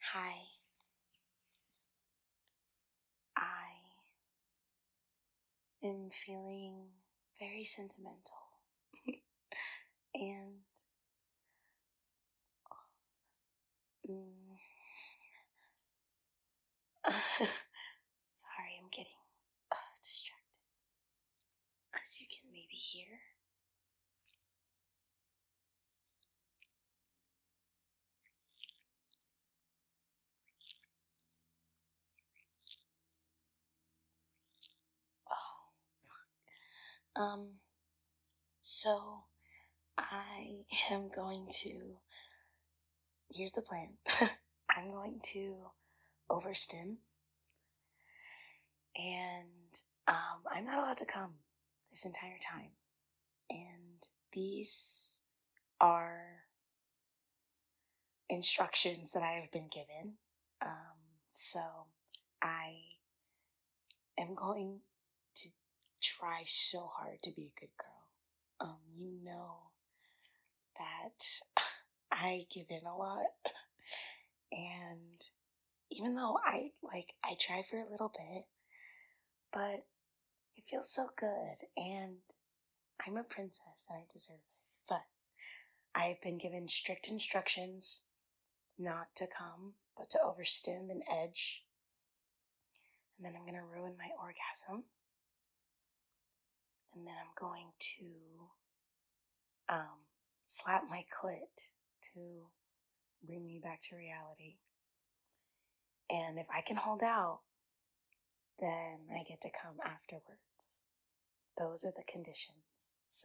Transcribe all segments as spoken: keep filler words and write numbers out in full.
Hi, I am feeling very sentimental and mm, sorry, I'm getting uh, distracted. As you can maybe hear, oh, um, so I am going to. Here's the plan. I'm going to overstim, and um, I'm not allowed to come this entire time. And these are instructions that I have been given. Um, so I am going to try so hard to be a good girl. Um, you know that I give in a lot, and even though I like I try for a little bit, but it feels so good, and I'm a princess and I deserve it. But I've been given strict instructions not to come, but to overstim and edge. And then I'm going to ruin my orgasm. And then I'm going to um, slap my clit to bring me back to reality. And if I can hold out, then I get to come afterwards. Those are the conditions. So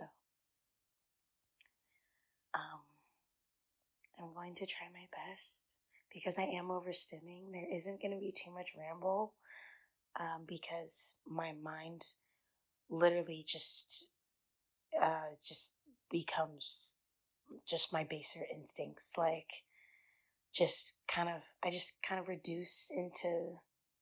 um, I'm going to try my best because I am overstimming. There isn't going to be too much ramble um, because my mind literally just uh, just becomes just my baser instincts, like just kind of I just kind of reduce into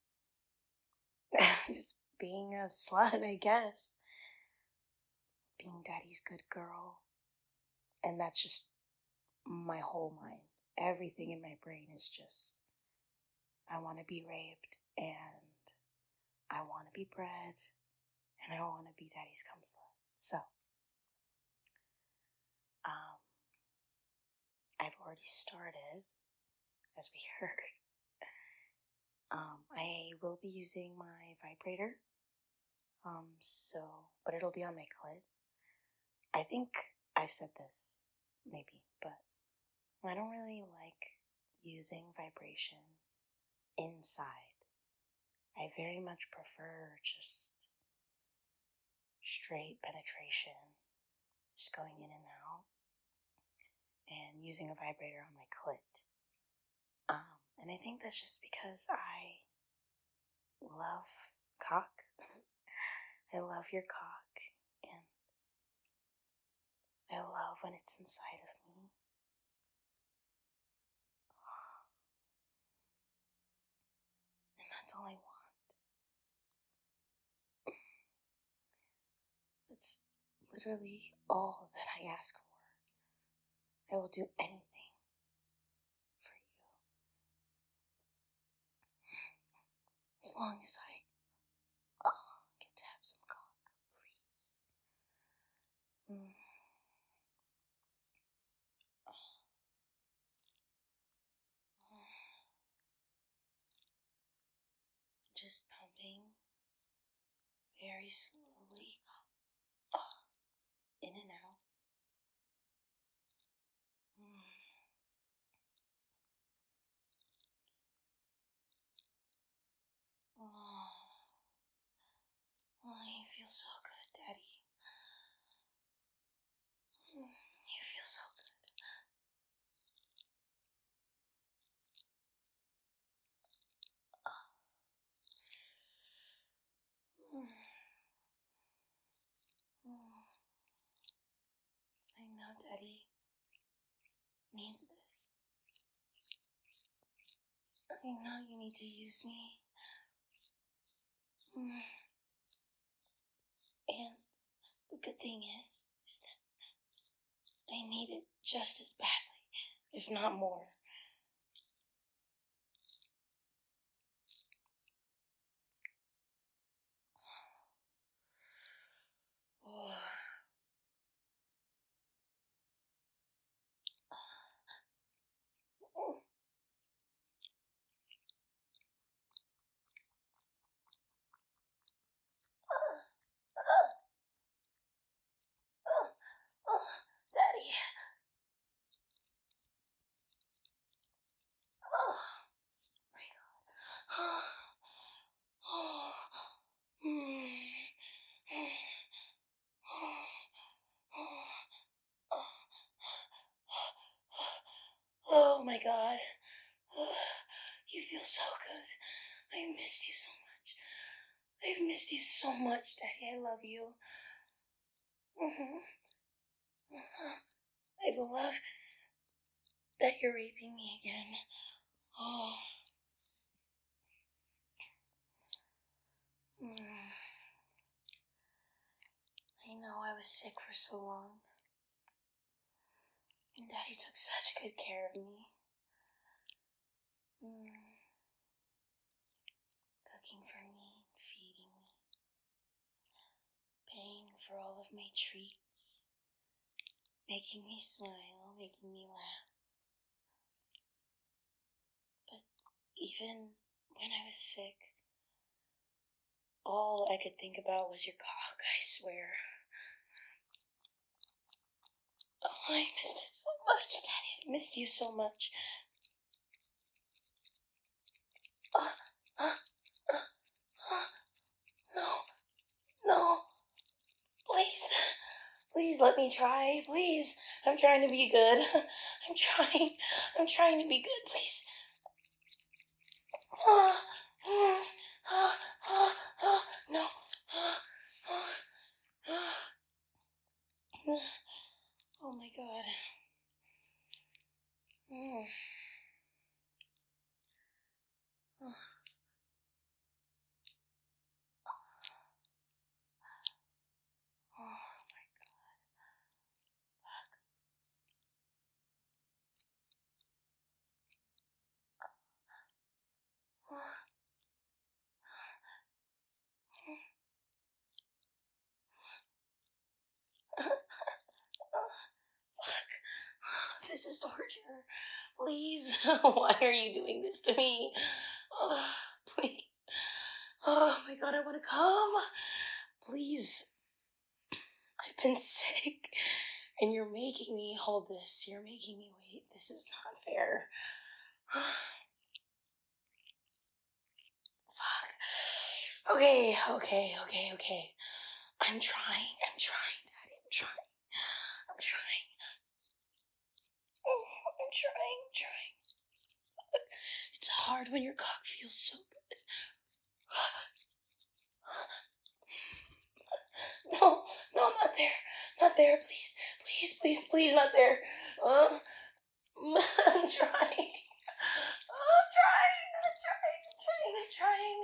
just being a slut, I guess, being daddy's good girl. And that's just my whole mind. Everything in my brain is just I want to be raped, and I want to be bred, and I want to be daddy's cum slut. So um I've already started, as we heard. Um, I will be using my vibrator. Um, so, but it'll be on my clit. I think I've said this, maybe, but I don't really like using vibration inside. I very much prefer just straight penetration, just going in and out, and using a vibrator on my clit. Um, and I think that's just because I love cock. I love your cock, and I love when it's inside of me. And that's all I want. That's literally all that I ask for. I will do anything for you. As long as I oh, get to have some cock, please. Mm. Just pumping very slowly oh, in and out. Mm. Oh. Oh, you feel so good, Daddy. Mm. You feel so good. Mm. Mm. I know Daddy needs this. I know you need to use me. Mm. And the good thing is, is that I need it just as badly, if not more. Daddy. Oh my God. Oh. Mm. Oh my God. You feel so good. I missed you so much. I've missed you so much, Daddy. I love you. Mm-hmm. I love that you're raping me again. Oh. Mm. I know I was sick for so long. And Daddy took such good care of me. Mm. Cooking for me, feeding me, paying for all of my treats, making me smile, making me laugh. But even when I was sick, all I could think about was your cock, I swear. Oh, I missed it so much, Daddy. I missed you so much. Uh, uh, uh, uh, no, no, please, please let me try, please. I'm trying to be good. I'm trying, I'm trying to be good, please. Uh, uh, uh, uh, uh, no. Uh, uh, uh. Oh my God. Mm. Uh. Oh my God. Fuck. This is torture. Please. Why are you doing this to me? Oh, please. Oh my God, I want to come. Please. I've been sick. And you're making me hold this. You're making me wait. This is not fair. Fuck. Okay, okay, okay, okay. I'm trying. I'm trying, Daddy. I'm trying. I'm trying. I'm trying. I'm trying. It's hard when your cock feels so good. No, no, not there. Not there, please. Please, please, please, not there. Uh, I'm trying. I'm trying. I'm trying. I'm trying. I'm trying.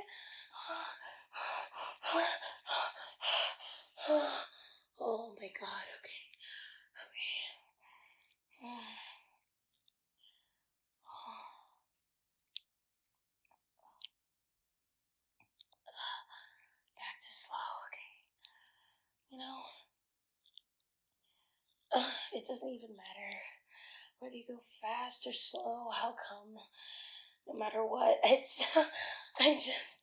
Oh my God. Okay. Okay. Back to slow. Okay. You know, uh, it doesn't even matter whether you go fast or slow. I'll come. No matter what. It's. I just.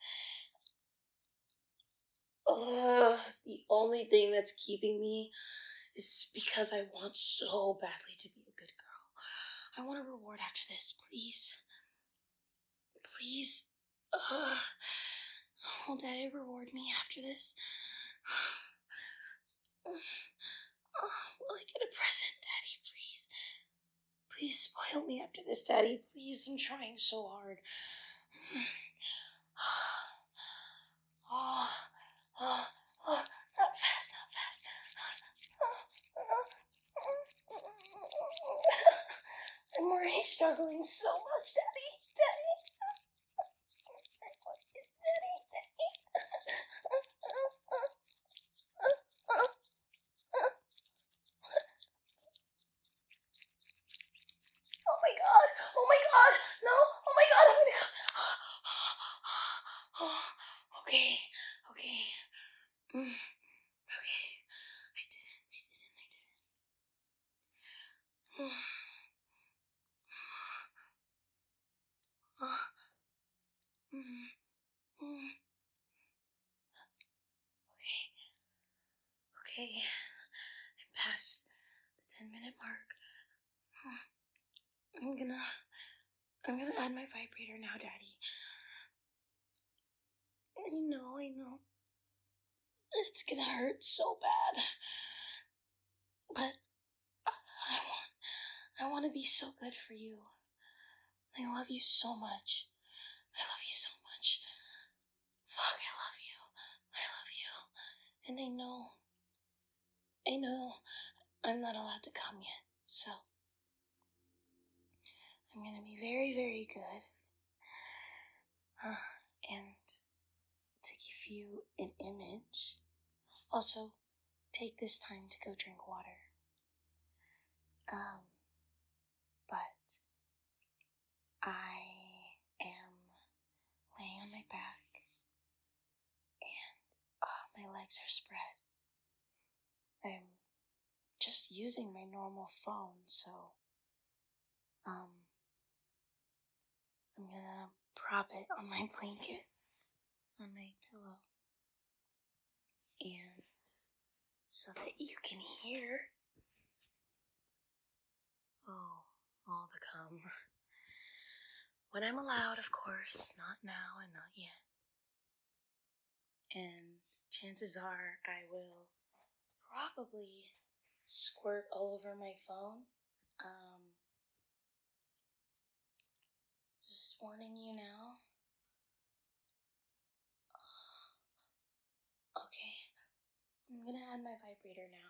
Uh, the only thing that's keeping me is because I want so badly to be a good girl. I want a reward after this, please. Please. Uh, will Daddy reward me after this? Uh, will I get a present, Daddy, please? Please spoil me after this, Daddy. Please, I'm trying so hard. Oh, oh, oh, not fast, not fast. I'm already struggling so much, Daddy. Daddy. Daddy, Daddy. Oh my God. Oh my God. No. Oh my God. I'm gonna go. Okay. Okay. Mm. Okay. I did it. I did it. I did it. I'm gonna, I'm gonna add my vibrator now, Daddy. I know, I know. It's gonna hurt so bad. But I want, I want to be so good for you. I love you so much. I love you so much. Fuck, I love you. I love you. And I know, I know I'm not allowed to come yet, so I'm gonna be very, very good. Uh, and to give you an image, also take this time to go drink water. Um, but I am laying on my back and oh, my legs are spread. I'm just using my normal phone, so um, I'm gonna prop it on my blanket, on my pillow, and so that you can hear, oh, all the cum. When I'm allowed, of course, not now and not yet. And chances are I will probably squirt all over my phone. Um, just warning you now. Okay, I'm gonna add my vibrator now.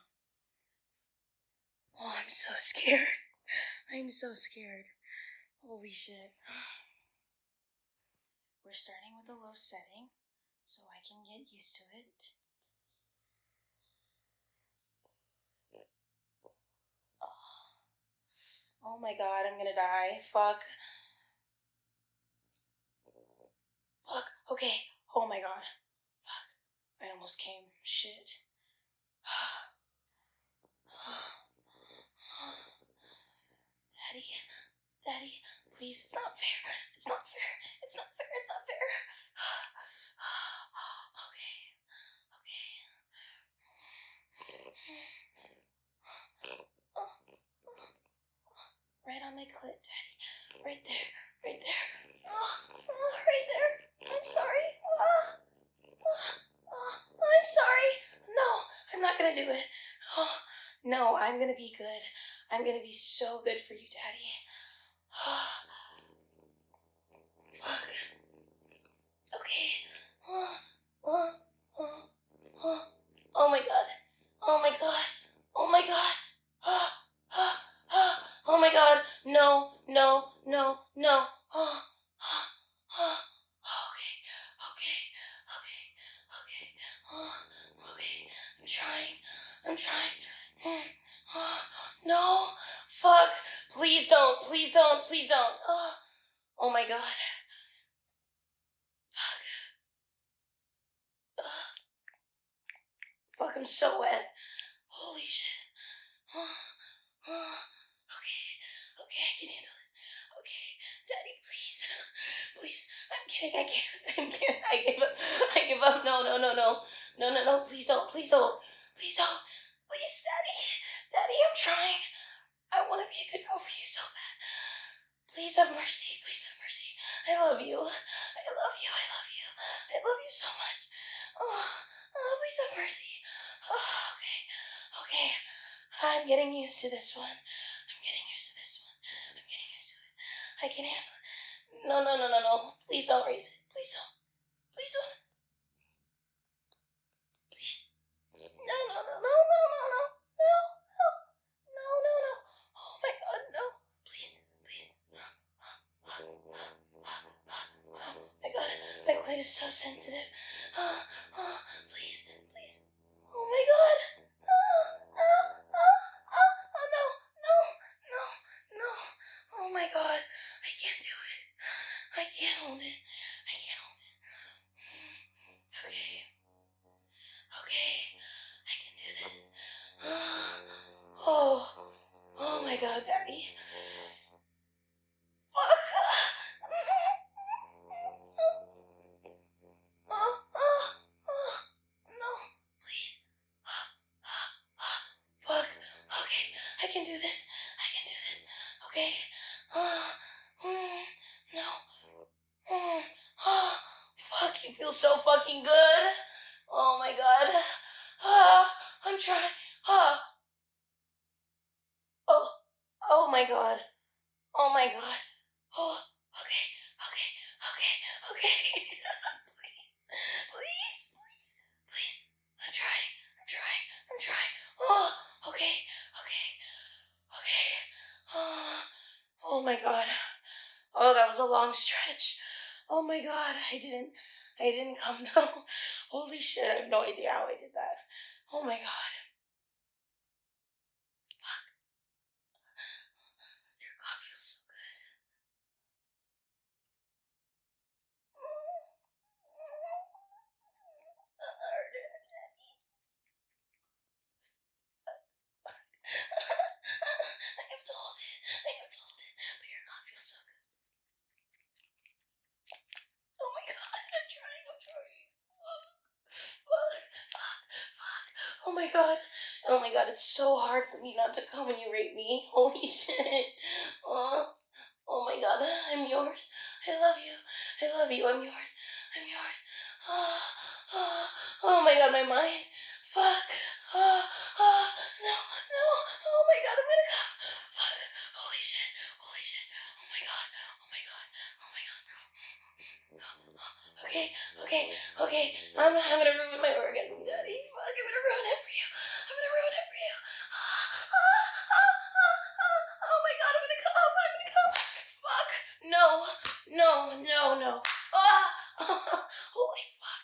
Oh, I'm so scared. I'm so scared. Holy shit. We're starting with a low setting, so I can get used to it. Oh my god, I'm gonna die. Fuck. Fuck. Okay. Oh my god. Fuck. I almost came. Shit. Daddy. Daddy. Please, it's not fair. It's not fair. It's not fair. It's not fair. Okay. Okay. Right on my clit, Daddy. Right there. Right there. Oh, oh, right there. I'm sorry. Oh, oh, oh, I'm sorry. No, I'm not gonna do it. Oh, no, I'm gonna be good. I'm gonna be so good for you, Daddy. Oh, fuck. Okay. Oh, oh, oh, oh. Oh my god. Oh my god. Oh my god. Oh, oh, oh, oh my god. No, no, no, no. Oh, oh, oh. Okay, okay, okay, okay. Oh, okay. I'm trying. I'm trying. Oh, no. Fuck. Please don't. Please don't. Please don't. Oh, oh my god. Fuck. Ugh. Fuck, I'm so wet. Holy shit. Oh, oh. Okay, okay, I can handle it. Okay, Daddy, please. Please. I'm kidding, I can't. I can't. I give up. I give up. No, no, no, no. No, no, no. Please don't. Please don't. Please don't. Please, Daddy. Daddy, I'm trying. I want to be a good girl for you so bad. Please have mercy. Please have mercy. I love you. I love you. I love you. I love you so much. Oh, oh please have mercy. Oh, okay. Okay. I'm getting used to this one. I'm getting used to this one. I'm getting used to it. I can handle it. No, no, no, no, no. Please don't raise it. Please don't. Please don't. Please. No, no, no, no, no, no, no. No, no. No, no, no. Oh my god, no. Please, please. Oh my god. My clit is so sensitive. Oh, oh, please, please. Oh my god. Oh, oh, oh, oh, oh, no, no, no, no. Oh my god. I can't do it. I can't hold it. I can't hold it. Okay. Okay. I can do this. Oh. Oh my god, Daddy. Fuck. Oh, oh, oh. No. Please. Fuck. Okay. I can do this. I can do this. Okay. Oh. feels so fucking good. Oh my god. Ah, I'm trying. Ah. Oh, oh my god. Oh my god. Oh, okay, okay, okay, okay. please, please, please, please. I'm trying, I'm trying, I'm trying. Oh, okay, okay, okay. Oh, oh my god. Oh, that was a long stretch. Oh my god, I didn't, I didn't come though. Holy shit, I have no idea how I did that. Oh my god. Fuck. Your cock feels so good. I have to hold it. I have to hold it. But your cock feels so good. Oh my god, I'm trying, I'm trying. Fuck, fuck, fuck. Oh my god. Oh my god, it's so hard for me not to come when you rape me. Holy shit. Oh, oh my god, I'm yours. I love you. I love you. I'm yours. I'm yours. Oh, oh, oh my god, my mind. Fuck. Oh, oh, no, no. Oh my god, I'm gonna come. Fuck. Holy shit. Holy shit. Oh my god. Oh my god. Oh my god. Okay, okay, okay. I'm, I'm gonna ruin my orgasm, Daddy. Fuck, I'm gonna ruin it for you. I'm gonna ruin it for you. Ah, ah, ah, ah, ah. Oh my god, I'm gonna come. I'm gonna come. Fuck. No, no, no, no. Ah, holy fuck.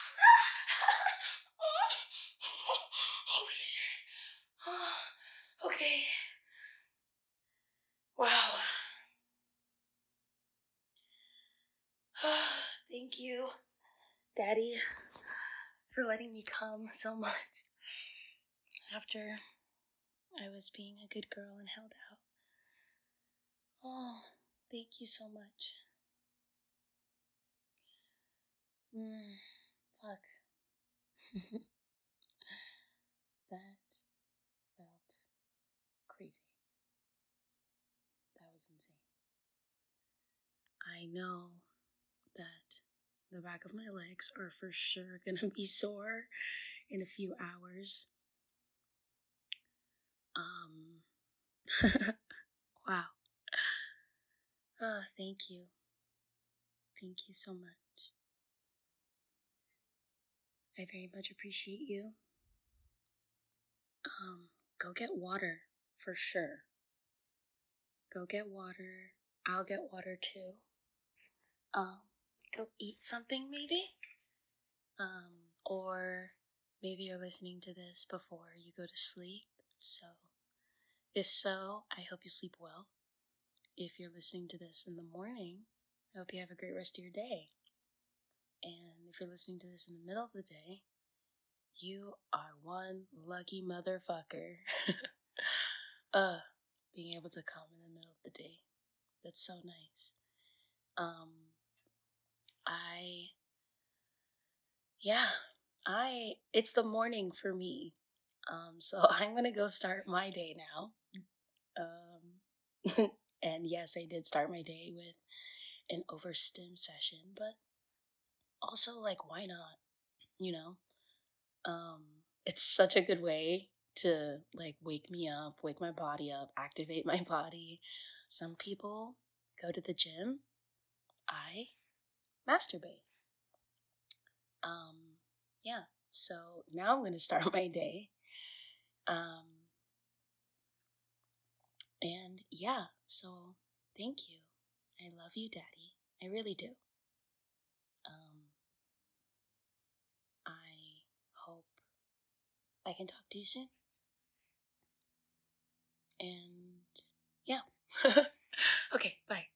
Ah, holy shit. Ah, okay. Wow. Thank you, Daddy, for letting me come so much after I was being a good girl and held out. Oh, thank you so much. Mm, fuck. That felt crazy. That was insane. I know that the back of my legs are for sure gonna be sore in a few hours. Um, wow. Oh, thank you. Thank you so much. I very much appreciate you. Um, go get water for sure. Go get water. I'll get water too. Um, go eat something maybe? Um, or maybe you're listening to this before you go to sleep. So, if so, I hope you sleep well. If you're listening to this in the morning, I hope you have a great rest of your day. And if you're listening to this in the middle of the day, you are one lucky motherfucker. uh, being able to come in the middle of the day. That's so nice. Um, I, yeah, I, it's the morning for me. Um, so I'm gonna go start my day now. Um, and yes, I did start my day with an overstim session, but also, like, why not? You know? Um, it's such a good way to, like, wake me up, wake my body up, activate my body. Some people go to the gym. I masturbate. Um, yeah. So now I'm gonna start my day. Um, and yeah, so thank you. I love you, Daddy. I really do. Um, I hope I can talk to you soon. And yeah. Okay, bye.